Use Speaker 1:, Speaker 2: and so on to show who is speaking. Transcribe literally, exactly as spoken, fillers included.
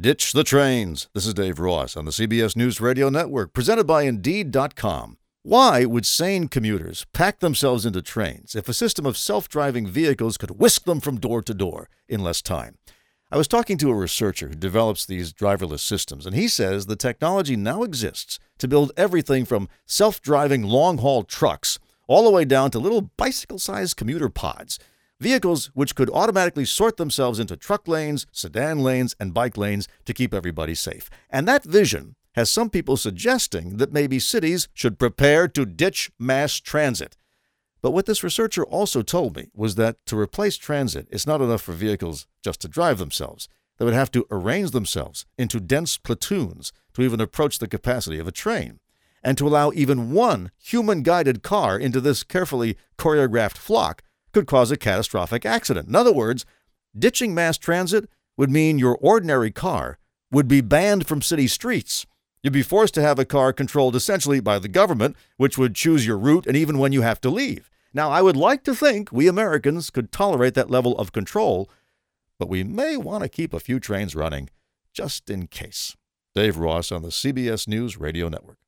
Speaker 1: Ditch the trains. This is Dave Ross on the C B S News Radio Network, presented by Indeed dot com. Why would sane commuters pack themselves into trains if a system of self-driving vehicles could whisk them from door to door in less time? I was talking to a researcher who develops these driverless systems, and he says the technology now exists to build everything from self-driving long-haul trucks all the way down to little bicycle-sized commuter pods. Vehicles which could automatically sort themselves into truck lanes, sedan lanes, and bike lanes to keep everybody safe. And that vision has some people suggesting that maybe cities should prepare to ditch mass transit. But what this researcher also told me was that to replace transit, it's not enough for vehicles just to drive themselves. They would have to arrange themselves into dense platoons to even approach the capacity of a train. And to allow even one human-guided car into this carefully choreographed flock could cause a catastrophic accident. In other words, ditching mass transit would mean your ordinary car would be banned from city streets. You'd be forced to have a car controlled essentially by the government, which would choose your route and even when you have to leave. Now, I would like to think we Americans could tolerate that level of control, but we may want to keep a few trains running just in case. Dave Ross on the C B S News Radio Network.